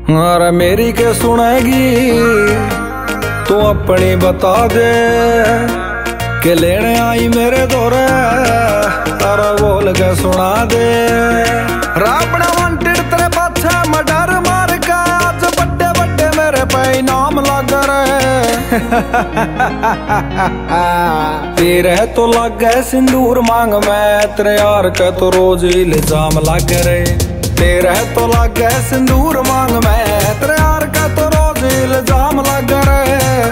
अरे मेरी के सुनेगी तू अपनी बता दे के लेने आई मेरे दौरे। अरे बोल के सुना दे रावणा वांटेड तेरे पाछे मर्डर मार के आज बड़े बड़े मेरे पे इनाम लग रहे। तेरे तो लग गए सिंदूर मांग में तेरे यार के तो रोज इल्जाम लग रहे। तेरे तो लग गए सिंदूर मांग में तेरे यार का तो रोज इल्जाम लग रहे।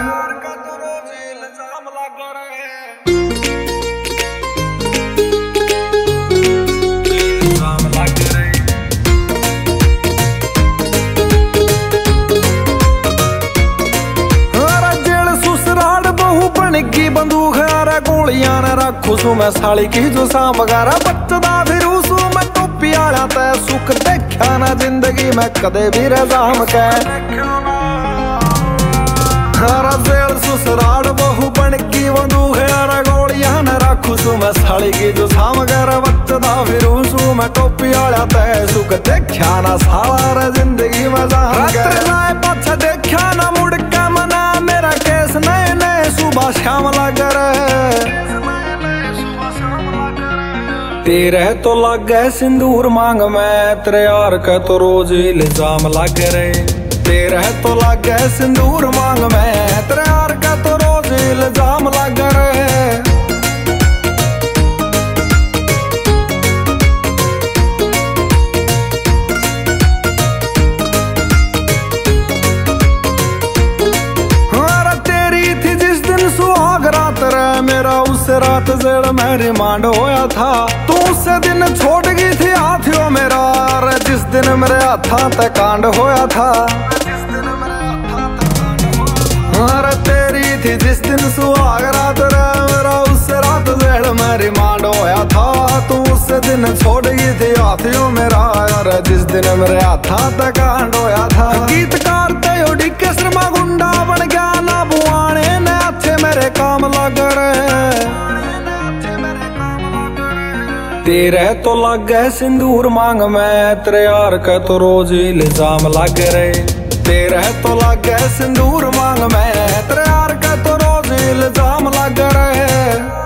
की बंदूक है गोलियां न रखू सू मैं साली की जो सांप गारा बचदा फिर सू मैं टोपी आला तै सुख देखा ना जिंदगी में कदे भी रजाम के। हरा जेल सुसराड़ बहु बन की बंदूक है गोलियां न रखू सू मैं साली की जो सांप गारा बचदा फिर सू मैं टोपी आला तै सुख देखा ना साला जिंदगी में जाम के। पाछा देखा ना मुड़ के मना मेरा केस नए नए सुबह शाम लग रहे। तेरे तो लग गए सिंदूर मांग में तेरे यार का तो रोज इल्जाम लग रहे। तेरे तो लग गए सिंदूर मांग में तेरे यार का तो रोज इल्जाम लग रहे। मेरा उस रात जेल में रिमांड होया था तू उस दिन छोड़ गई थी हाथियों मेरा। जिस दिन मेरे हाथा तक कांड होया था अरे तेरी थी जिस दिन सुहाग रात रे मेरा उस रात जेल में रिमांड होया था। तू उस दिन छोड़ गई थी हाथियों मेरा अरे जिस दिन मेरे हाथा तक कांड होया था। गीतकार तेयोडी के शर्मा गुंडा बन गया ना बुआने ने अच्छे मेरे काम लग रहे। तेरे तो लग गए सिंदूर मांग में तेरे यार का तो रोज इल्जाम लग रहे। तेरे तो लग गए सिंदूर मांग में तेरे यार का तो रोज इल्जाम लग रहे।